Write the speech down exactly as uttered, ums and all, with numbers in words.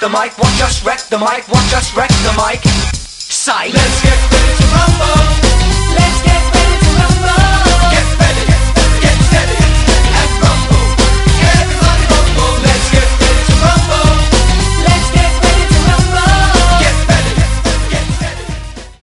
the mic, watch us wreck the mic, watch us wreck the mic. Say, let's